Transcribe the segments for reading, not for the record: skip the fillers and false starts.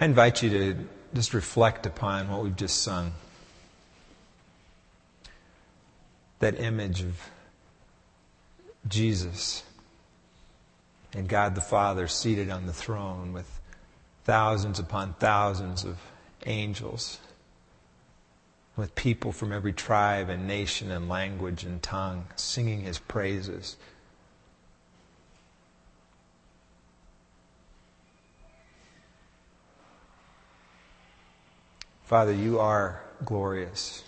I invite you to just reflect upon what we've just sung. That image of Jesus and God the Father seated on the throne with thousands upon thousands of angels, with people from every tribe and nation and language and tongue singing His praises. Father, You are glorious.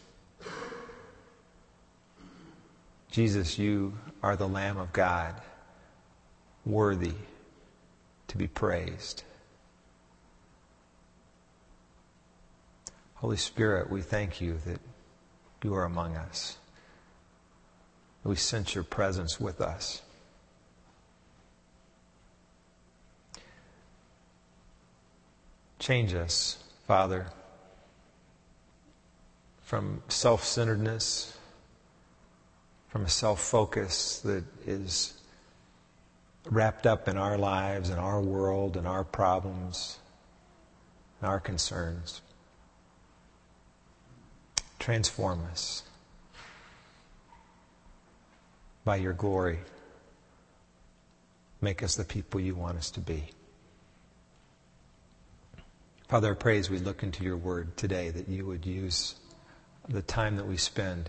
Jesus, You are the Lamb of God, worthy to be praised. Holy Spirit, we thank You that You are among us. We sense Your presence with us. Change us, Father, from self-centeredness, from a self-focus that is wrapped up in our lives and our world and our problems and our concerns. Transform us by Your glory. Make us the people You want us to be. Father, I pray as we look into Your Word today that You would use the time that we spend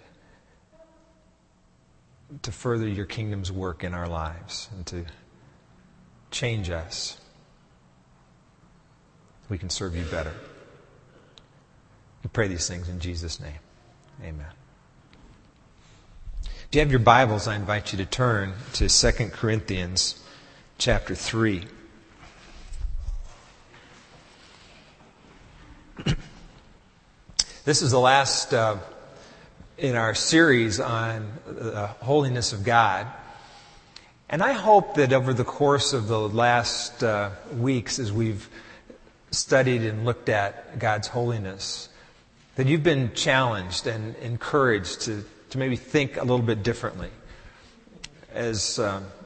to further Your kingdom's work in our lives and to change us. We can serve You better. We pray these things in Jesus' name. Amen. If you have your Bibles, I invite you to turn to 2 Corinthians chapter 3. This is the last in our series on the holiness of God. And I hope that over the course of the last weeks, as we've studied and looked at God's holiness, that you've been challenged and encouraged to maybe think a little bit differently. As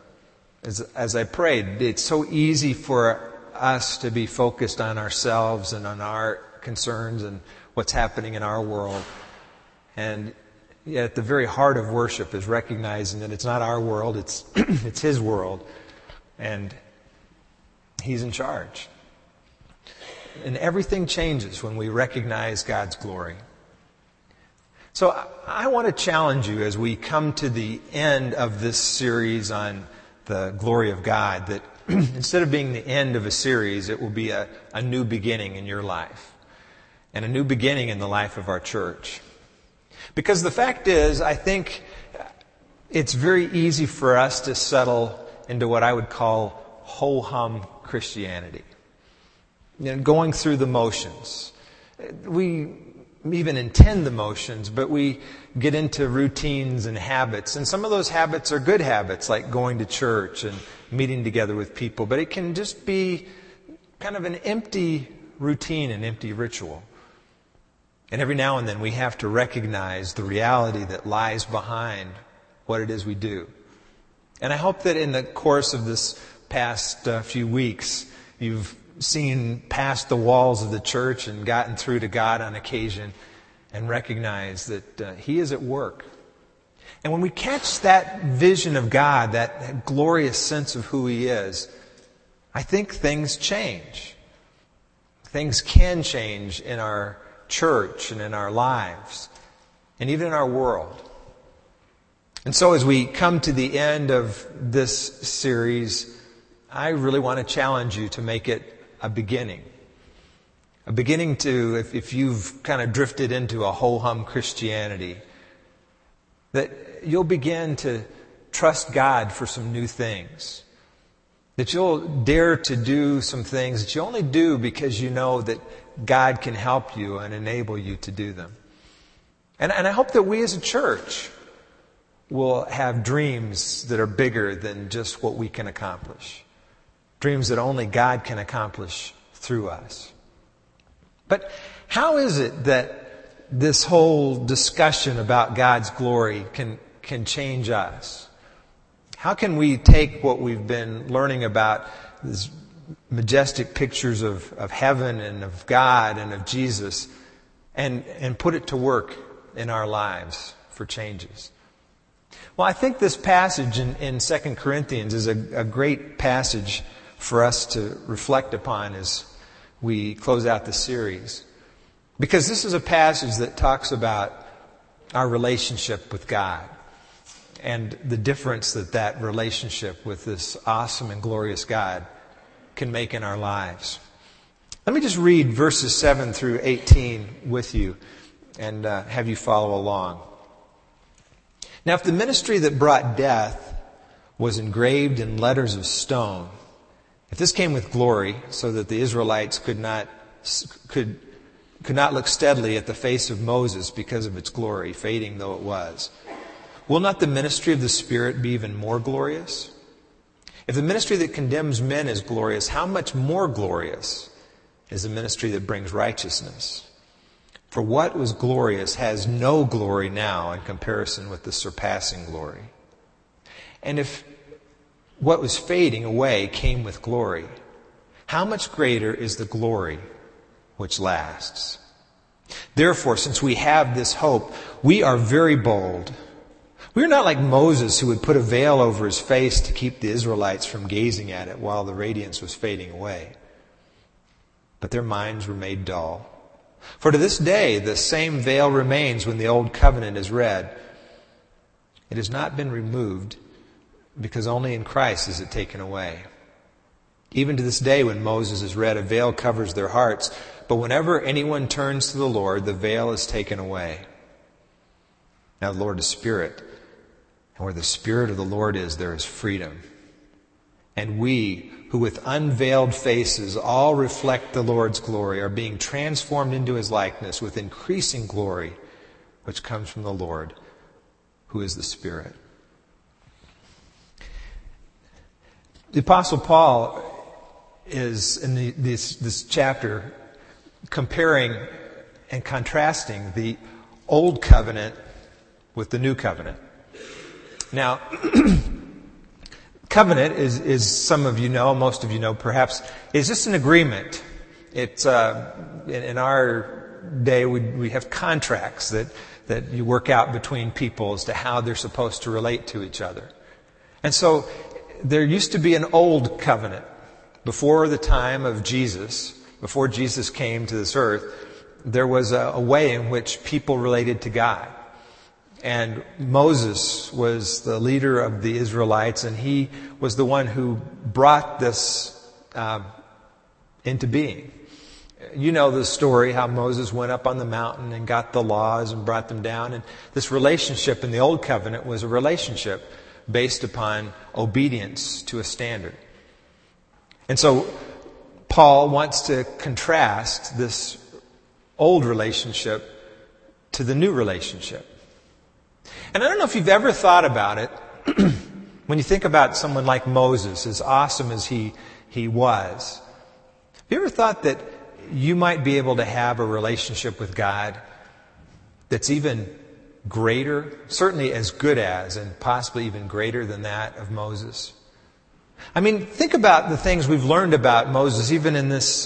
I prayed, it's so easy for us to be focused on ourselves and on our concerns and what's happening in our world. And yet at the very heart of worship is recognizing that it's not our world, it's it's His world. And He's in charge. And everything changes when we recognize God's glory. So I want to challenge you as we come to the end of this series on the glory of God, that instead of being the end of a series, it will be a new beginning in your life. And a new beginning in the life of our church. Because the fact is, I think it's very easy for us to settle into what I would call ho-hum Christianity. You know, going through the motions. We even intend the motions, but we get into routines and habits. And some of those habits are good habits, like going to church and meeting together with people. But it can just be kind of an empty routine, an empty ritual. And every now and then we have to recognize the reality that lies behind what it is we do. And I hope that in the course of this past few weeks, you've seen past the walls of the church and gotten through to God on occasion and recognized that He is at work. And when we catch that vision of God, that glorious sense of who He is, I think things change. Things can change in our church and in our lives and even in our world. And so as we come to the end of this series, I really want to challenge you to make it a beginning. A beginning to, if you've kind of drifted into a ho-hum Christianity, that you'll begin to trust God for some new things. That you'll dare to do some things that you only do because you know that God can help you and enable you to do them. And I hope that we as a church will have dreams that are bigger than just what we can accomplish. Dreams that only God can accomplish through us. But how is it that this whole discussion about God's glory can change us? How can we take what we've been learning about this majestic pictures of heaven and of God and of Jesus and put it to work in our lives for changes. Well, I think this passage in 2 Corinthians is a great passage for us to reflect upon as we close out the series. Because this is a passage that talks about our relationship with God and the difference that relationship with this awesome and glorious God can make in our lives. Let me just read verses 7 through 18 with you and have you follow along. Now, if the ministry that brought death was engraved in letters of stone, if this came with glory so that the Israelites could not look steadily at the face of Moses because of its glory, fading though it was, will not the ministry of the Spirit be even more glorious? If the ministry that condemns men is glorious, how much more glorious is the ministry that brings righteousness? For what was glorious has no glory now in comparison with the surpassing glory. And if what was fading away came with glory, how much greater is the glory which lasts? Therefore, since we have this hope, we are very bold. We are not like Moses, who would put a veil over his face to keep the Israelites from gazing at it while the radiance was fading away. But their minds were made dull. For to this day, the same veil remains when the old covenant is read. It has not been removed, because only in Christ is it taken away. Even to this day, when Moses is read, a veil covers their hearts. But whenever anyone turns to the Lord, the veil is taken away. Now the Lord is Spirit, and where the Spirit of the Lord is, there is freedom. And we, who with unveiled faces all reflect the Lord's glory, are being transformed into His likeness with increasing glory, which comes from the Lord, who is the Spirit. The Apostle Paul is in this chapter comparing and contrasting the Old Covenant with the New Covenant. Now, covenant is some of you know, most of you know perhaps, is just an agreement. It's in our day we have contracts that you work out between people as to how they're supposed to relate to each other. And so there used to be an old covenant before the time of Jesus, before Jesus came to this earth. There was a way in which people related to God. And Moses was the leader of the Israelites, and he was the one who brought this into being. You know the story, how Moses went up on the mountain and got the laws and brought them down. And this relationship in the Old Covenant was a relationship based upon obedience to a standard. And so Paul wants to contrast this old relationship to the new relationship. And I don't know if you've ever thought about it, when you think about someone like Moses, as awesome as he was. Have you ever thought that you might be able to have a relationship with God that's even greater, certainly as good as, and possibly even greater than that of Moses? I mean, think about the things we've learned about Moses, even in this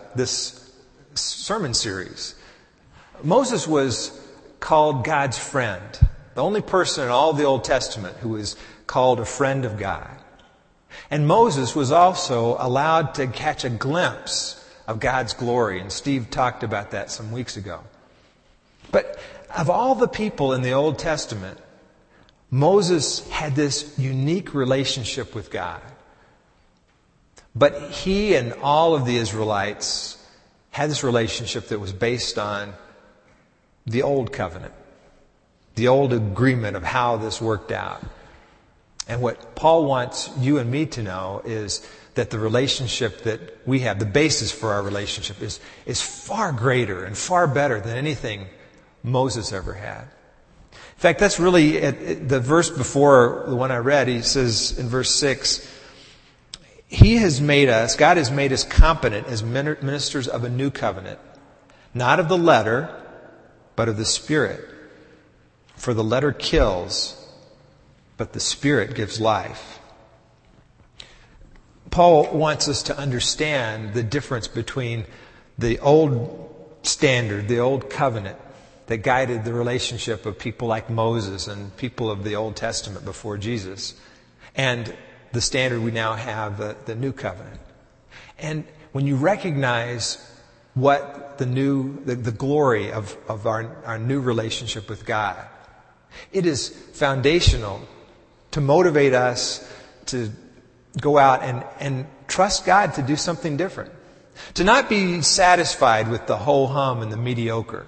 sermon series. Moses was called God's friend. The only person in all the Old Testament who was called a friend of God. And Moses was also allowed to catch a glimpse of God's glory. And Steve talked about that some weeks ago. But of all the people in the Old Testament, Moses had this unique relationship with God. But he and all of the Israelites had this relationship that was based on the Old Covenant. The old agreement of how this worked out. And what Paul wants you and me to know is that the relationship that we have, the basis for our relationship, is far greater and far better than anything Moses ever had. In fact, that's really the verse before the one I read. He says in verse 6, God has made us competent as ministers of a new covenant, not of the letter, but of the Spirit. For the letter kills, but the Spirit gives life. Paul wants us to understand the difference between the old standard, the old covenant that guided the relationship of people like Moses and people of the Old Testament before Jesus, and the standard we now have, the new covenant. And when you recognize what the glory of our new relationship with God, it is foundational to motivate us to go out and trust God to do something different. To not be satisfied with the ho-hum and the mediocre,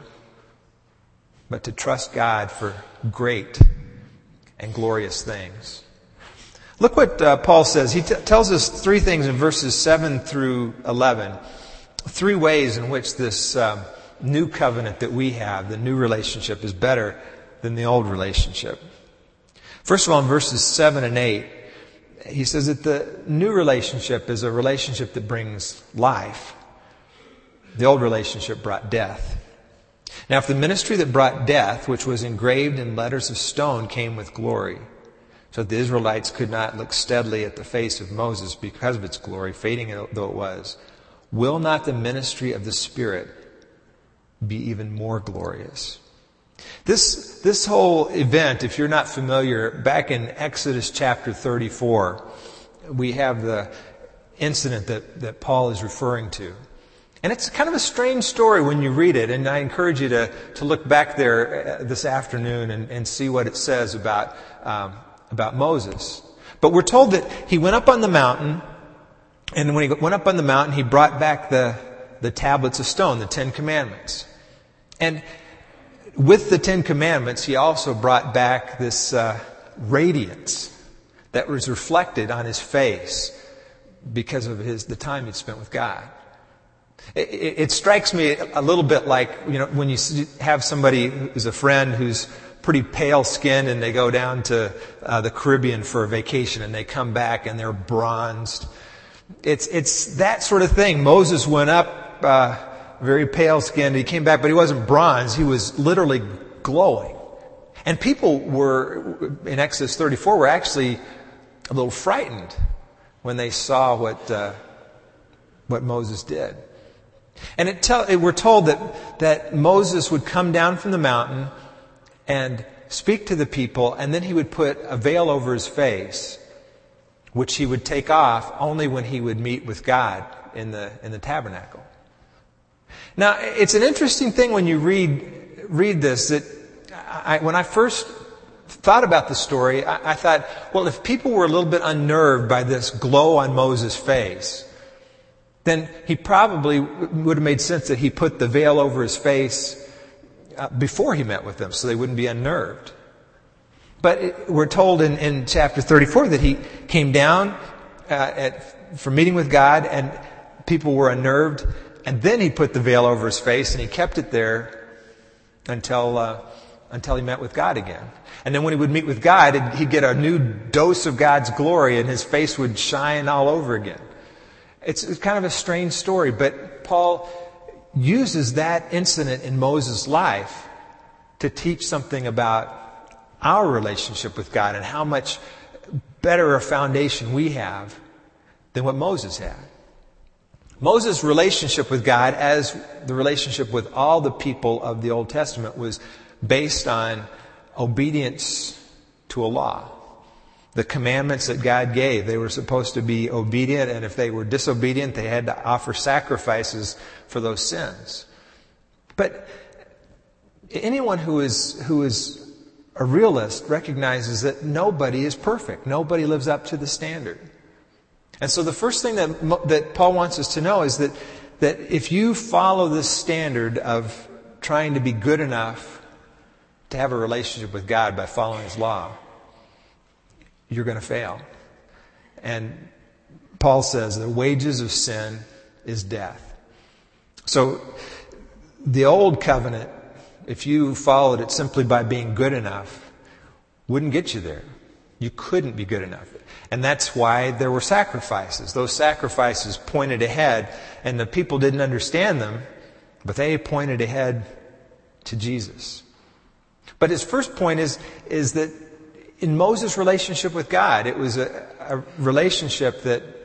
but to trust God for great and glorious things. Look what Paul says. He tells us three things in verses 7 through 11. Three ways in which this new covenant that we have, the new relationship, is better than the old relationship. First of all, in verses 7 and 8, he says that the new relationship is a relationship that brings life. The old relationship brought death. Now, if the ministry that brought death, which was engraved in letters of stone, came with glory, so that the Israelites could not look steadily at the face of Moses because of its glory, fading though it was, will not the ministry of the Spirit be even more glorious? This whole event, if you're not familiar, back in Exodus chapter 34, we have the incident that Paul is referring to. And it's kind of a strange story when you read it, and I encourage you to look back there this afternoon and see what it says about Moses. But we're told that he went up on the mountain, and when he went up on the mountain, he brought back the tablets of stone, the Ten Commandments. And with the Ten Commandments, he also brought back this radiance that was reflected on his face because of the time he'd spent with God. It strikes me a little bit like, when you have somebody who's a friend who's pretty pale skinned and they go down to the Caribbean for a vacation and they come back and they're bronzed. It's that sort of thing. Moses went up very pale skinned. He came back, but he wasn't bronzed. He was literally glowing. And people were, in Exodus 34, were actually a little frightened when they saw what Moses did. And we're told that Moses would come down from the mountain and speak to the people, and then he would put a veil over his face, which he would take off only when he would meet with God in the tabernacle. Now, it's an interesting thing when you read this, that when I first thought about the story, I thought, well, if people were a little bit unnerved by this glow on Moses' face, then he probably would have made sense that he put the veil over his face before he met with them so they wouldn't be unnerved. But we're told in chapter 34 that he came down for meeting with God and people were unnerved, and then he put the veil over his face and he kept it there until he met with God again. And then when he would meet with God, he'd get a new dose of God's glory and his face would shine all over again. It's kind of a strange story, but Paul uses that incident in Moses' life to teach something about our relationship with God and how much better a foundation we have than what Moses had. Moses' relationship with God, as the relationship with all the people of the Old Testament, was based on obedience to a law. The commandments that God gave, they were supposed to be obedient, and if they were disobedient, they had to offer sacrifices for those sins. But anyone who is a realist recognizes that nobody is perfect. Nobody lives up to the standard. And so the first thing that Paul wants us to know is that if you follow this standard of trying to be good enough to have a relationship with God by following His law, you're going to fail. And Paul says the wages of sin is death. So the old covenant, if you followed it simply by being good enough, wouldn't get you there. You couldn't be good enough. And that's why there were sacrifices. Those sacrifices pointed ahead, and the people didn't understand them, but they pointed ahead to Jesus. But his first point is that in Moses' relationship with God, it was a relationship that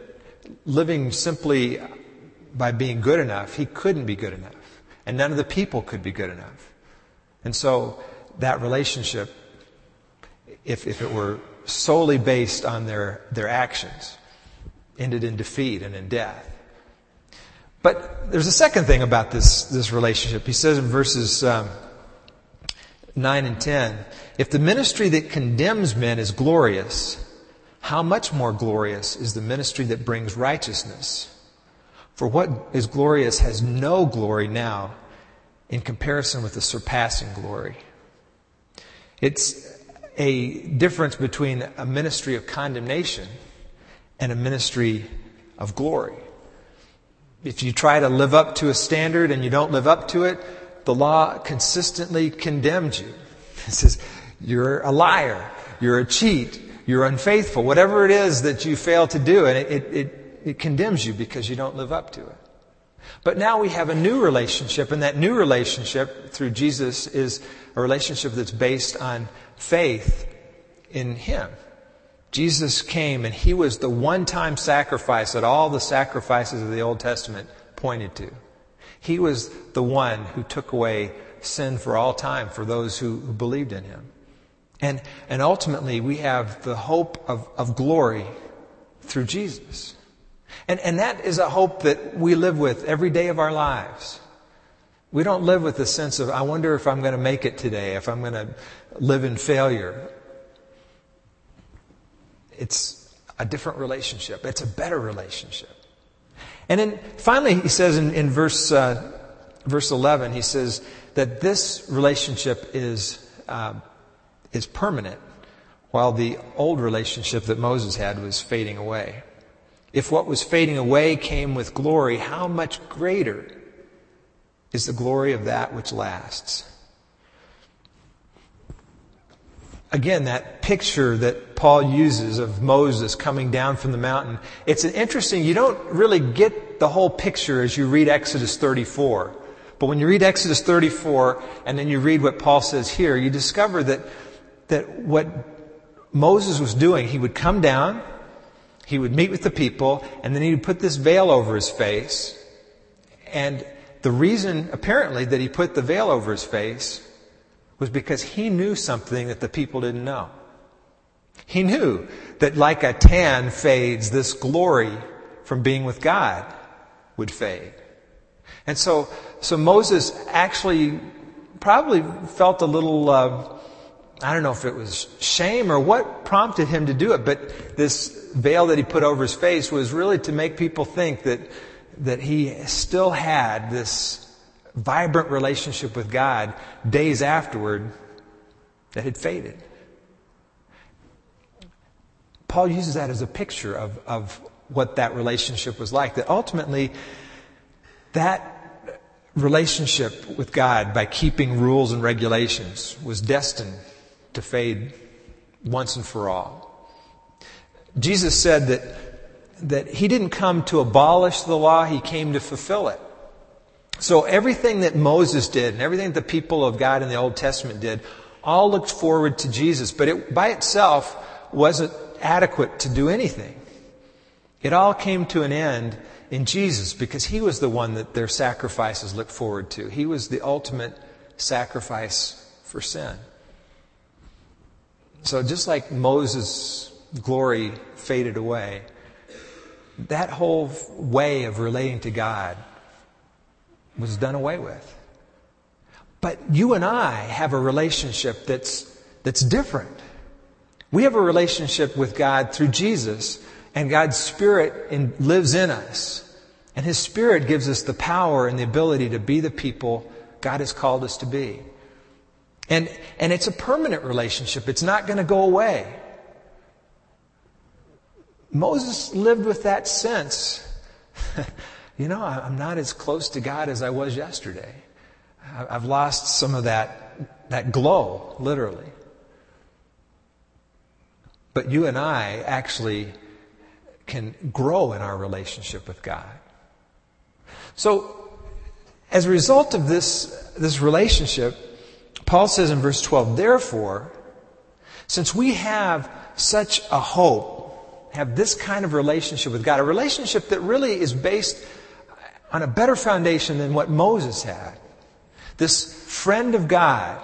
living simply by being good enough, he couldn't be good enough. And none of the people could be good enough. And so that relationship, if it were solely based on their actions, ended in defeat and in death. But there's a second thing about this relationship. He says in verses 9 and 10, if the ministry that condemns men is glorious, how much more glorious is the ministry that brings righteousness? For what is glorious has no glory now in comparison with the surpassing glory. It's a difference between a ministry of condemnation and a ministry of glory. If you try to live up to a standard and you don't live up to it, the law consistently condemns you. It says, you're a liar, you're a cheat, you're unfaithful, whatever it is that you fail to do, and it condemns you because you don't live up to it. But now we have a new relationship, and that new relationship through Jesus is a relationship that's based on faith in Him. Jesus came and He was the one-time sacrifice that all the sacrifices of the Old Testament pointed to. He was the one who took away sin for all time for those who believed in Him. And ultimately we have the hope of glory through Jesus. And that is a hope that we live with every day of our lives. We don't live with the sense of, I wonder if I'm going to make it today, if I'm going to live in failure. It's a different relationship. It's a better relationship. And then finally he says in verse 11, he says that this relationship is permanent, while the old relationship that Moses had was fading away. If what was fading away came with glory, how much greater is the glory of that which lasts? Again, that picture that Paul uses of Moses coming down from the mountain, it's an interesting, you don't really get the whole picture as you read Exodus 34. But when you read Exodus 34 and then you read what Paul says here, you discover that what Moses was doing, he would come down, he would meet with the people, and then he would put this veil over his face. And the reason, apparently, that he put the veil over his face was because he knew something that the people didn't know. He knew that like a tan fades, this glory from being with God would fade. And so Moses actually probably felt a little, I don't know if it was shame or what prompted him to do it, but this veil that he put over his face was really to make people think that he still had this vibrant relationship with God days afterward that had faded. Paul uses that as a picture of what that relationship was like. That ultimately, that relationship with God, by keeping rules and regulations, was destined to fade once and for all. Jesus said that He didn't come to abolish the law, He came to fulfill it. So everything that Moses did and everything that the people of God in the Old Testament did all looked forward to Jesus, but it by itself wasn't adequate to do anything. It all came to an end in Jesus because He was the one that their sacrifices looked forward to. He was the ultimate sacrifice for sin. So just like Moses' glory faded away, that whole way of relating to God was done away with. But you and I have a relationship that's different. We have a relationship with God through Jesus, and God's Spirit lives in us. And His Spirit gives us the power and the ability to be the people God has called us to be. And it's a permanent relationship. It's not going to go away. Moses lived with that sense. I'm not as close to God as I was yesterday. I've lost some of that glow, literally. But you and I actually can grow in our relationship with God. So, as a result of this relationship, Paul says in verse 12, therefore, since we have such a hope have this kind of relationship with God, a relationship that really is based on a better foundation than what Moses had. This friend of God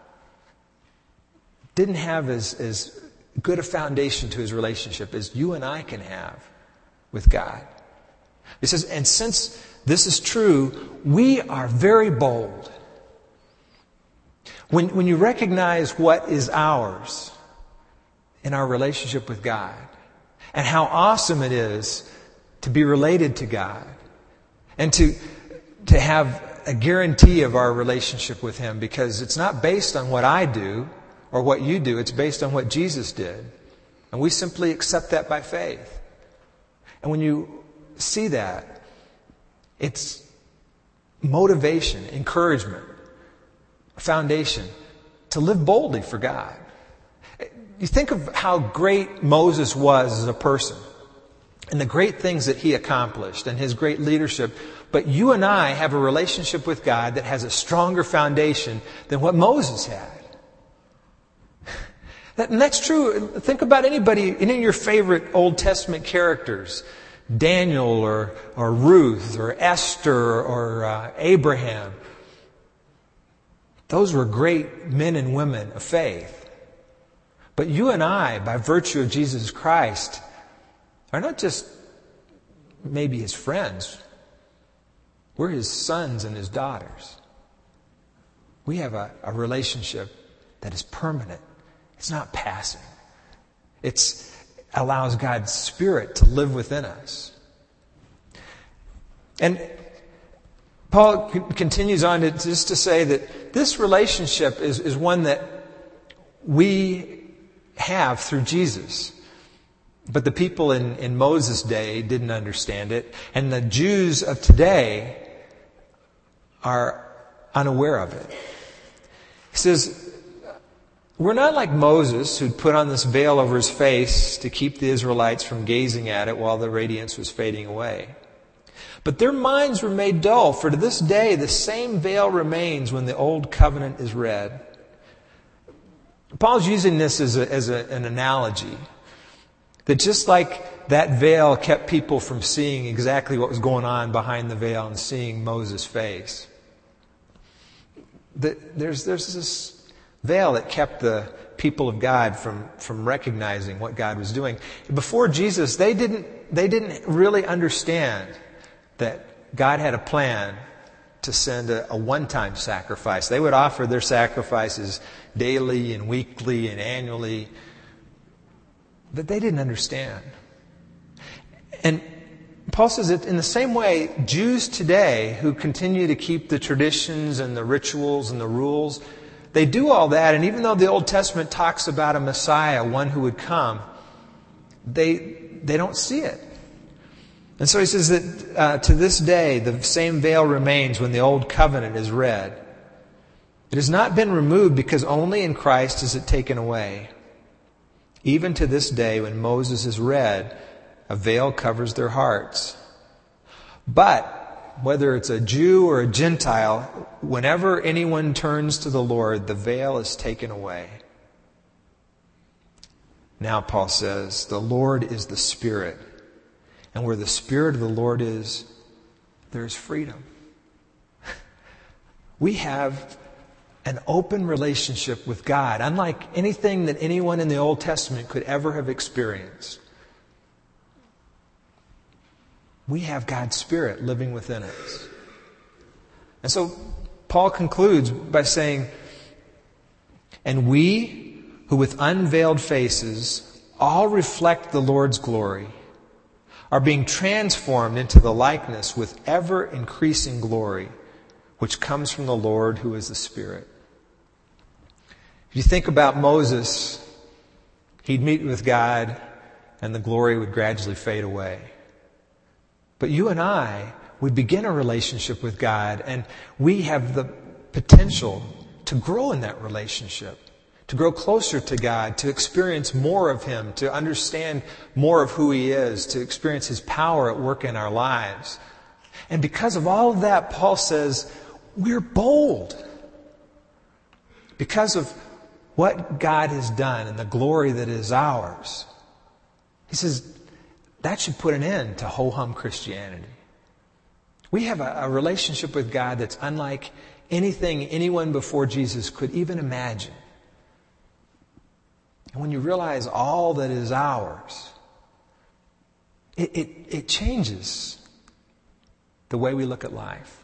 didn't have as good a foundation to his relationship as you and I can have with God. He says, and since this is true, we are very bold. When you recognize what is ours in our relationship with God, and how awesome it is to be related to God, and to have a guarantee of our relationship with Him, because it's not based on what I do or what you do, it's based on what Jesus did. And we simply accept that by faith. And when you see that, it's motivation, encouragement, foundation to live boldly for God. You think of how great Moses was as a person and the great things that he accomplished and his great leadership. But you and I have a relationship with God that has a stronger foundation than what Moses had. And that's true. Think about any of your favorite Old Testament characters. Daniel or Ruth or Esther or Abraham. Those were great men and women of faith. But you and I, by virtue of Jesus Christ, are not just maybe His friends. We're His sons and His daughters. We have a relationship that is permanent. It's not passing. It allows God's Spirit to live within us. And Paul continues on to say that this relationship is one that we have through Jesus. But the people in Moses' day didn't understand it. And the Jews of today are unaware of it. He says, we're not like Moses, who'd put on this veil over his face to keep the Israelites from gazing at it while the radiance was fading away. But their minds were made dull, for to this day the same veil remains when the old covenant is read. Paul's using this as an analogy. That just like that veil kept people from seeing exactly what was going on behind the veil and seeing Moses' face. There's this veil that kept the people of God from recognizing what God was doing. Before Jesus, they didn't really understand that God had a plan to send a one-time sacrifice. They would offer their sacrifices daily and weekly and annually, but they didn't understand. And Paul says that in the same way, Jews today who continue to keep the traditions and the rituals and the rules, they do all that, and even though the Old Testament talks about a Messiah, one who would come, they don't see it. And so he says that to this day, the same veil remains when the Old Covenant is read. It has not been removed because only in Christ is it taken away. Even to this day, when Moses is read, a veil covers their hearts. But whether it's a Jew or a Gentile, whenever anyone turns to the Lord, the veil is taken away. Now, Paul says, the Lord is the Spirit. And where the Spirit of the Lord is, there is freedom. We have an open relationship with God, unlike anything that anyone in the Old Testament could ever have experienced. We have God's Spirit living within us. And so Paul concludes by saying, and we who with unveiled faces all reflect the Lord's glory are being transformed into the likeness with ever-increasing glory, which comes from the Lord who is the Spirit. If you think about Moses, he'd meet with God and the glory would gradually fade away. But you and I would begin a relationship with God, and we have the potential to grow in that relationship, to grow closer to God, to experience more of Him, to understand more of who He is, to experience His power at work in our lives. And because of all of that, Paul says, we're bold. Because of what God has done and the glory that is ours. He says, that should put an end to ho-hum Christianity. We have a relationship with God that's unlike anything anyone before Jesus could even imagine. And when you realize all that is ours, it changes the way we look at life.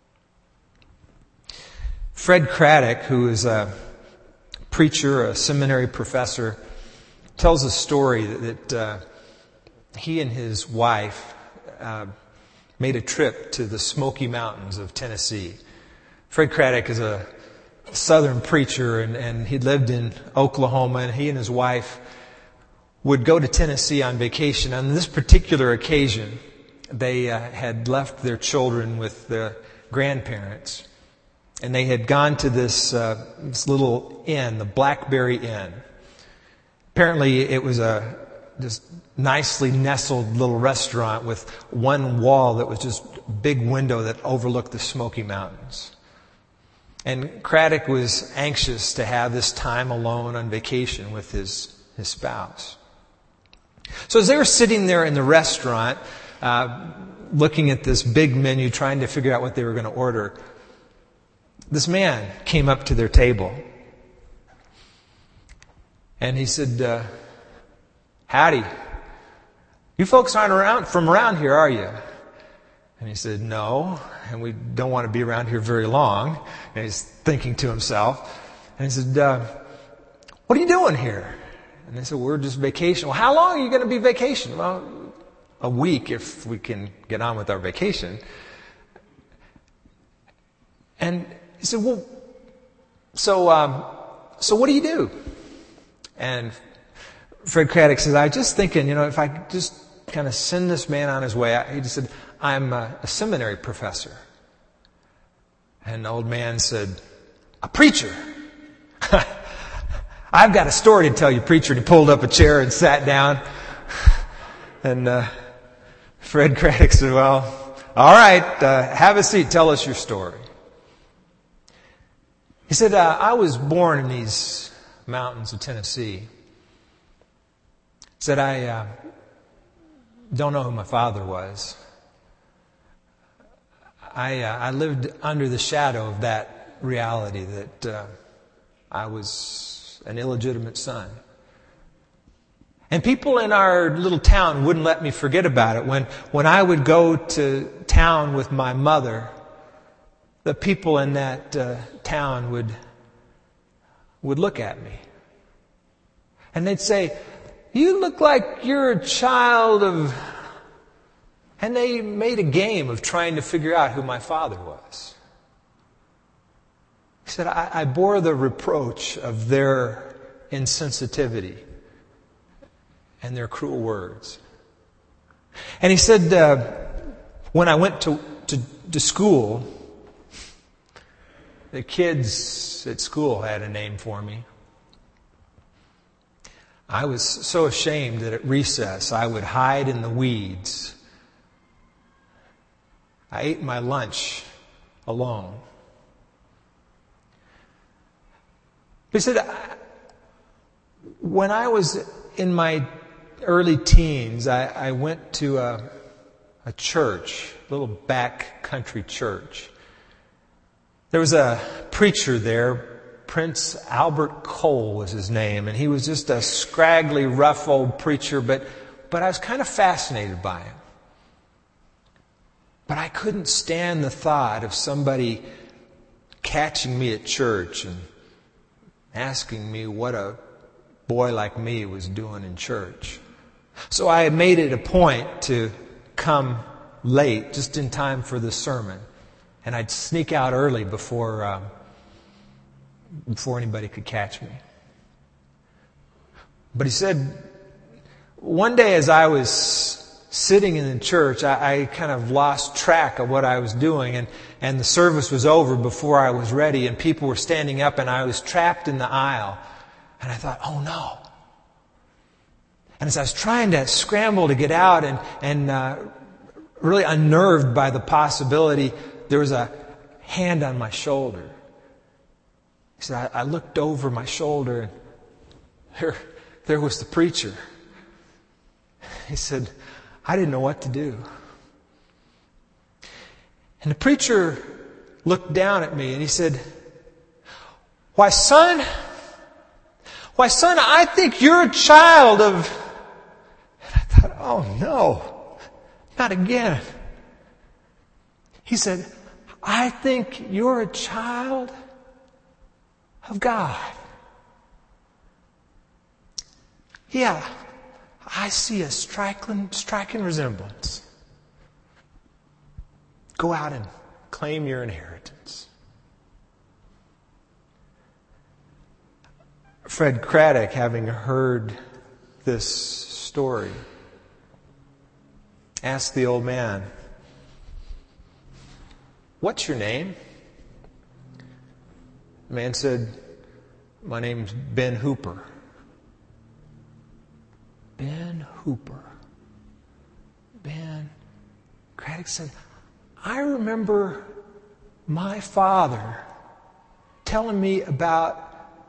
Fred Craddock, who is a preacher, a seminary professor, tells a story that he and his wife made a trip to the Smoky Mountains of Tennessee. Fred Craddock is a Southern preacher, and he lived in Oklahoma, and he and his wife would go to Tennessee on vacation. On this particular occasion, they had left their children with the grandparents, and they had gone to this little inn, the Blackberry Inn. Apparently, it was a just nicely nestled little restaurant with one wall that was just a big window that overlooked the Smoky Mountains. And Craddock was anxious to have this time alone on vacation with his spouse. So as they were sitting there in the restaurant, looking at this big menu, trying to figure out what they were going to order, this man came up to their table. And he said, "Howdy. You folks aren't from around here, are you?" And he said, "No, and we don't want to be around here very long." And he's thinking to himself. And he said, "What are you doing here?" And they said, "We're just vacation." "Well, how long are you going to be vacation?" "Well, a week if we can get on with our vacation." And he said, "Well, so what do you do?" And Fred Craddock says, "I was just thinking, if I could just kind of send this man on his way." He just said, "I'm a seminary professor." And the old man said, "A preacher? I've got a story to tell you, preacher." And he pulled up a chair and sat down. And Fred Craddock said, "Well, all right, have a seat. Tell us your story." He said, "I was born in these mountains of Tennessee." He said, "I don't know who my father was. I lived under the shadow of that reality that I was an illegitimate son. And people in our little town wouldn't let me forget about it. When I would go to town with my mother, the people in that town would look at me. And they'd say, 'You look like you're a child of..." And they made a game of trying to figure out who my father was. He said, I bore the reproach of their insensitivity and their cruel words. And he said, when I went to school, the kids at school had a name for me. I was so ashamed that at recess I would hide in the weeds. I ate my lunch alone. He said, when I was in my early teens, I went to a church, a little back country church. There was a preacher there, Prince Albert Cole was his name, and he was just a scraggly, rough old preacher, but I was kind of fascinated by him. But I couldn't stand the thought of somebody catching me at church and asking me what a boy like me was doing in church. So I made it a point to come late, just in time for the sermon. And I'd sneak out early before anybody could catch me. But he said, one day as I was sitting in the church, I kind of lost track of what I was doing, and the service was over before I was ready, and people were standing up, and I was trapped in the aisle. And I thought, oh no. And as I was trying to scramble to get out and really unnerved by the possibility, there was a hand on my shoulder. He said, I looked over my shoulder, and there was the preacher. He said, I didn't know what to do. And the preacher looked down at me and he said, Why, son, I think you're a child of... And I thought, oh no, not again. He said, I think you're a child of God. Yeah, I see a striking resemblance. Go out and claim your inheritance. Fred Craddock, having heard this story, asked the old man, What's your name? The man said, My name's Ben Hooper. Ben Hooper. Ben. Craddock said, I remember my father telling me about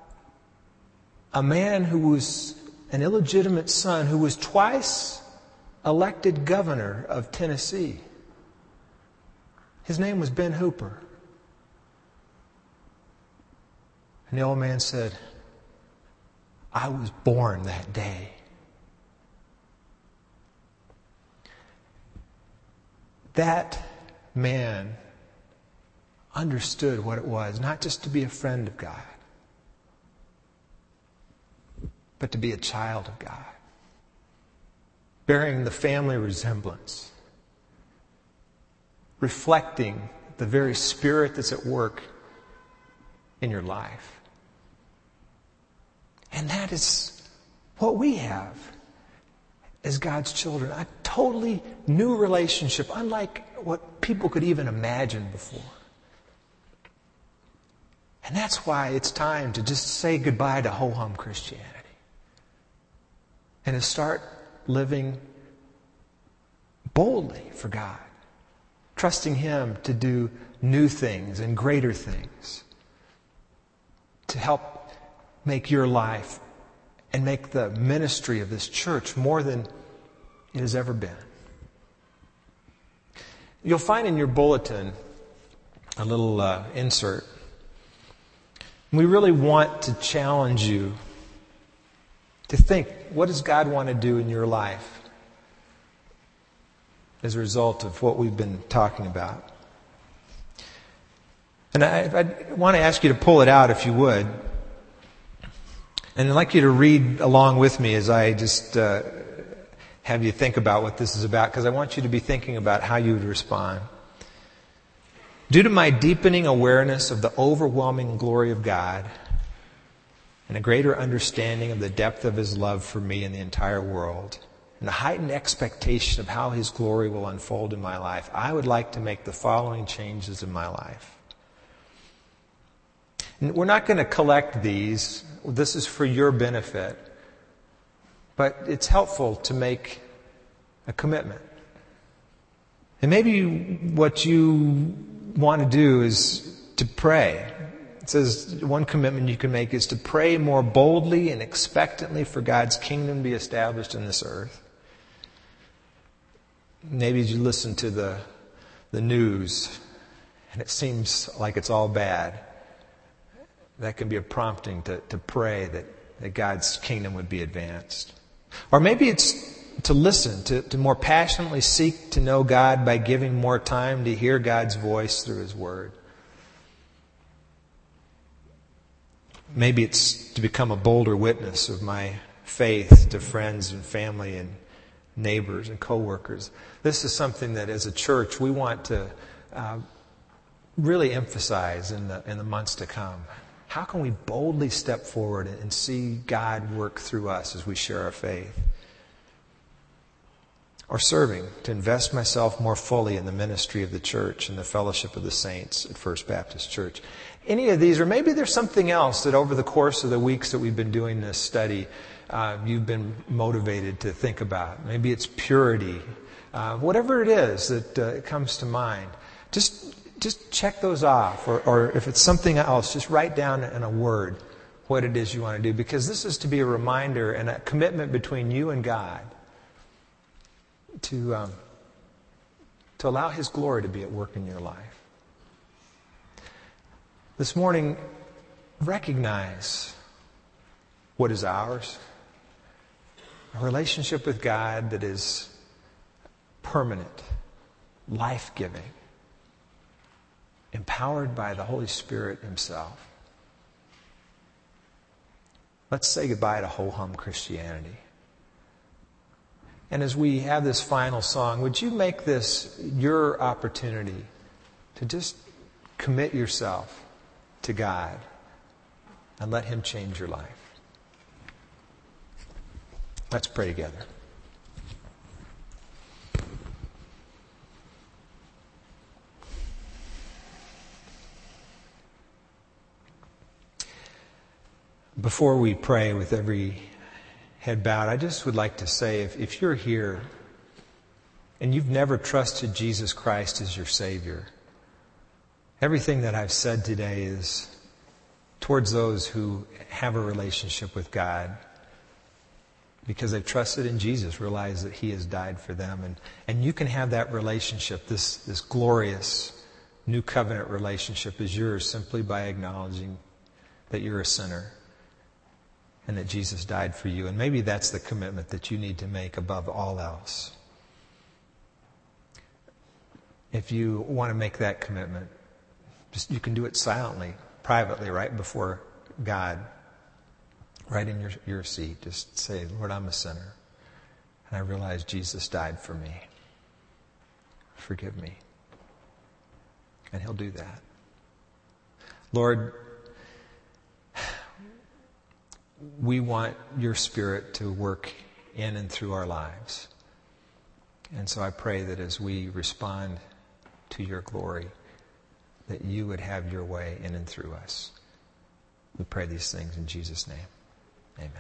a man who was an illegitimate son who was twice elected governor of Tennessee. His name was Ben Hooper. And the old man said, I was born that day. That man understood what it was, not just to be a friend of God, but to be a child of God, bearing the family resemblance, reflecting the very spirit that's at work in your life. And that is what we have as God's children, a totally new relationship, unlike what people could even imagine before. And that's why it's time to just say goodbye to ho-hum Christianity and to start living boldly for God, trusting Him to do new things and greater things, to help make your life and make the ministry of this church more than it has ever been. You'll find in your bulletin a little insert. We really want to challenge you to think, what does God want to do in your life as a result of what we've been talking about? And I want to ask you to pull it out if you would. And I'd like you to read along with me as I just have you think about what this is about, because I want you to be thinking about how you would respond. Due to my deepening awareness of the overwhelming glory of God and a greater understanding of the depth of His love for me and the entire world, and a heightened expectation of how His glory will unfold in my life, I would like to make the following changes in my life. And we're not going to collect these. This is for your benefit. But it's helpful to make a commitment. And maybe what you want to do is to pray. It says one commitment you can make is to pray more boldly and expectantly for God's kingdom to be established in this earth. Maybe as you listen to the news and it seems like it's all bad, that can be a prompting to pray that God's kingdom would be advanced. Or maybe it's to listen, to more passionately seek to know God by giving more time to hear God's voice through His Word. Maybe it's to become a bolder witness of my faith to friends and family and neighbors and coworkers. This is something that as a church we want to really emphasize in the months to come. How can we boldly step forward and see God work through us as we share our faith? Or serving, to invest myself more fully in the ministry of the church and the fellowship of the saints at First Baptist Church. Any of these, or maybe there's something else that over the course of the weeks that we've been doing this study, you've been motivated to think about. Maybe it's purity. Whatever it is that comes to mind. Just check those off, or if it's something else, just write down in a word what it is you want to do, because this is to be a reminder and a commitment between you and God to allow His glory to be at work in your life. This morning, recognize what is ours. A relationship with God that is permanent, life-giving, empowered by the Holy Spirit Himself. Let's say goodbye to ho-hum Christianity. And as we have this final song, would you make this your opportunity to just commit yourself to God and let Him change your life? Let's pray together. Before we pray with every head bowed, I just would like to say, if you're here and you've never trusted Jesus Christ as your Savior, everything that I've said today is towards those who have a relationship with God because they've trusted in Jesus, realize that He has died for them. And you can have that relationship, this glorious new covenant relationship is yours simply by acknowledging that you're a sinner and that Jesus died for you. And maybe that's the commitment that you need to make above all else. If you want to make that commitment, you can do it silently, privately, right before God, right in your seat. Just say, Lord, I'm a sinner, and I realize Jesus died for me. Forgive me. And He'll do that. Lord, we want your Spirit to work in and through our lives. And so I pray that as we respond to your glory, that you would have your way in and through us. We pray these things in Jesus' name. Amen.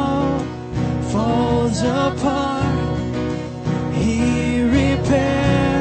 Apart, He repairs.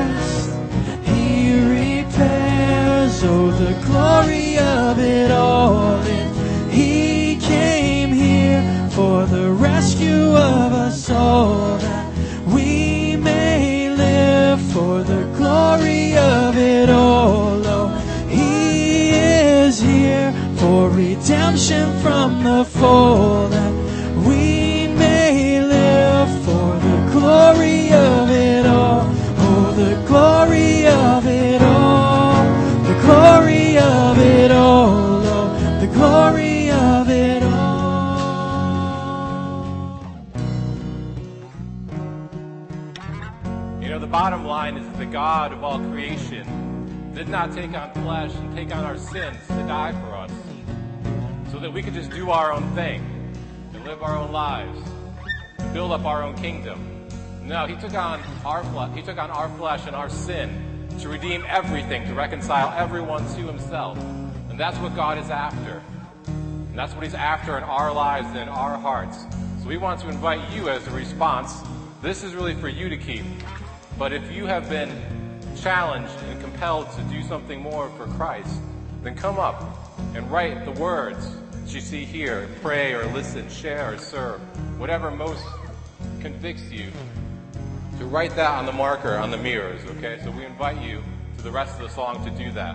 The bottom line is that the God of all creation did not take on flesh and take on our sins to die for us so that we could just do our own thing and live our own lives and build up our own kingdom. No, he took on our flesh and our sin to redeem everything, to reconcile everyone to himself. And that's what God is after. And that's what he's after in our lives and in our hearts. So we want to invite you as a response. This is really for you to keep. But if you have been challenged and compelled to do something more for Christ, then come up and write the words that you see here. Pray or listen, share or serve. Whatever most convicts you, to write that on the marker on the mirrors, okay? So we invite you to the rest of the song to do that.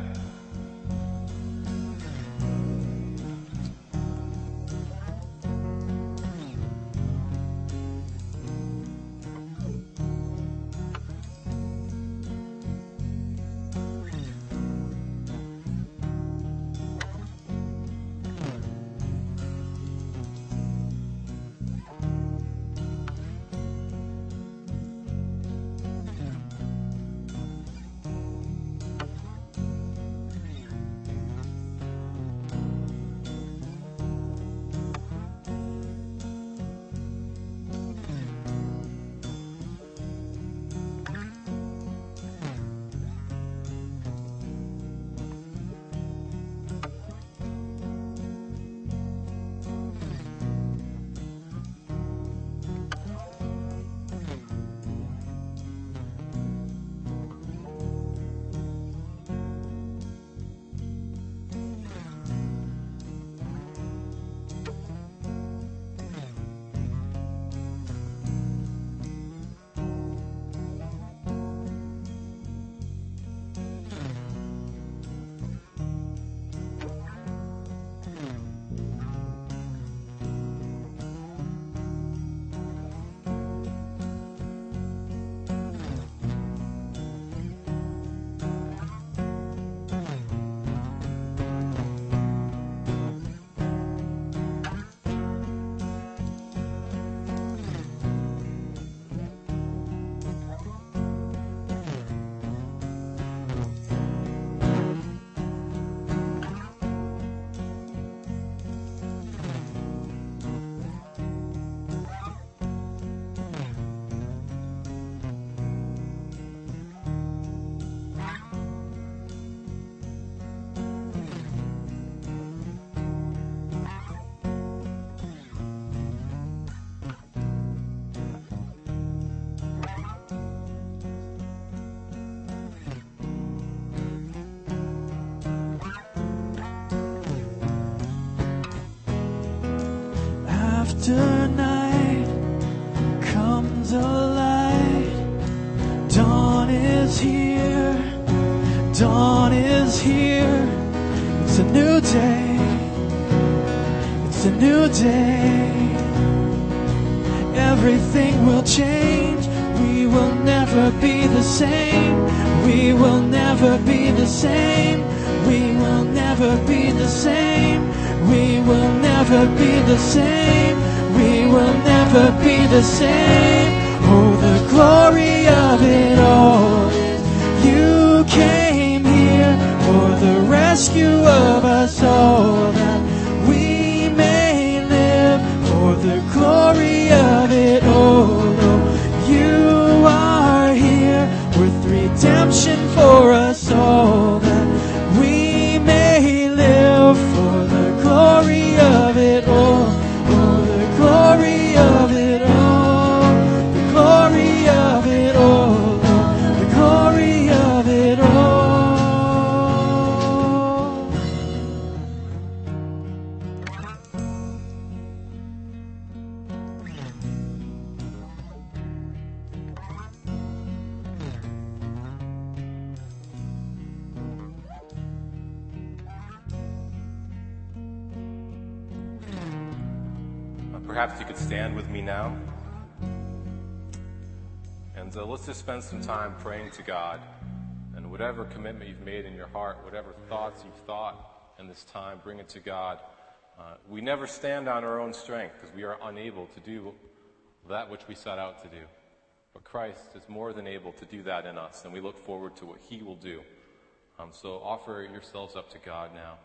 After night comes a light. Dawn is here. Dawn is here. It's a new day. It's a new day. Everything will change. We will never be the same. We will never be the same. We will never be the same. We will never be the same. We will never be the same. Oh, the glory of it all is you came here for the rescue of us all, that we may live for the glory of it all. Oh, you are here with redemption for us all, that we may live for the glory of it all. Oh, the glory of it all. The glory of it all. Oh, the glory of it all. Perhaps you could stand with me now. And let's just spend some time praying to God. And whatever commitment you've made in your heart, whatever thoughts you've thought in this time, bring it to God. We never stand on our own strength because we are unable to do that which we set out to do. But Christ is more than able to do that in us, and we look forward to what he will do. So offer yourselves up to God now.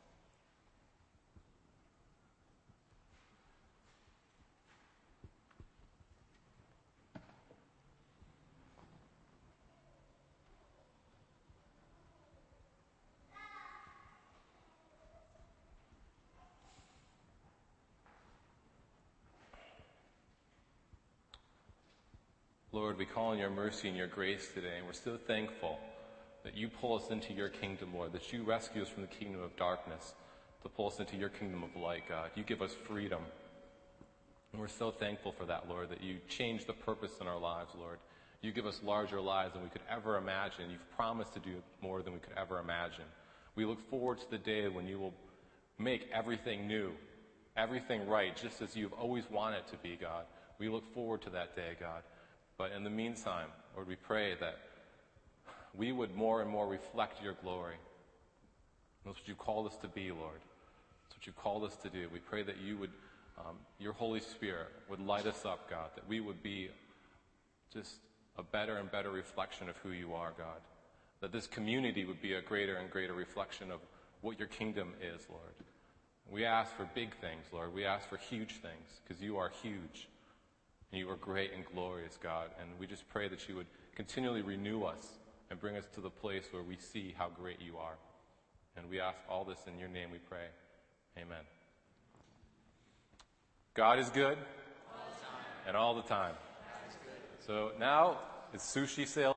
Lord, we call on your mercy and your grace today, and we're so thankful that you pull us into your kingdom, Lord, that you rescue us from the kingdom of darkness to pull us into your kingdom of light, God. You give us freedom. And we're so thankful for that, Lord, that you change the purpose in our lives, Lord. You give us larger lives than we could ever imagine. You've promised to do more than we could ever imagine. We look forward to the day when you will make everything new, everything right, just as you've always wanted it to be, God. We look forward to that day, God. But in the meantime, Lord, we pray that we would more and more reflect your glory. That's what you called us to be, Lord. That's what you called us to do. We pray that you would, your Holy Spirit would light us up, God, that we would be just a better and better reflection of who you are, God. That this community would be a greater and greater reflection of what your kingdom is, Lord. We ask for big things, Lord. We ask for huge things, because you are huge. And you are great and glorious, God. And we just pray that you would continually renew us and bring us to the place where we see how great you are. And we ask all this in your name, we pray. Amen. God is good. All the time. And all the time. So now it's sushi sale.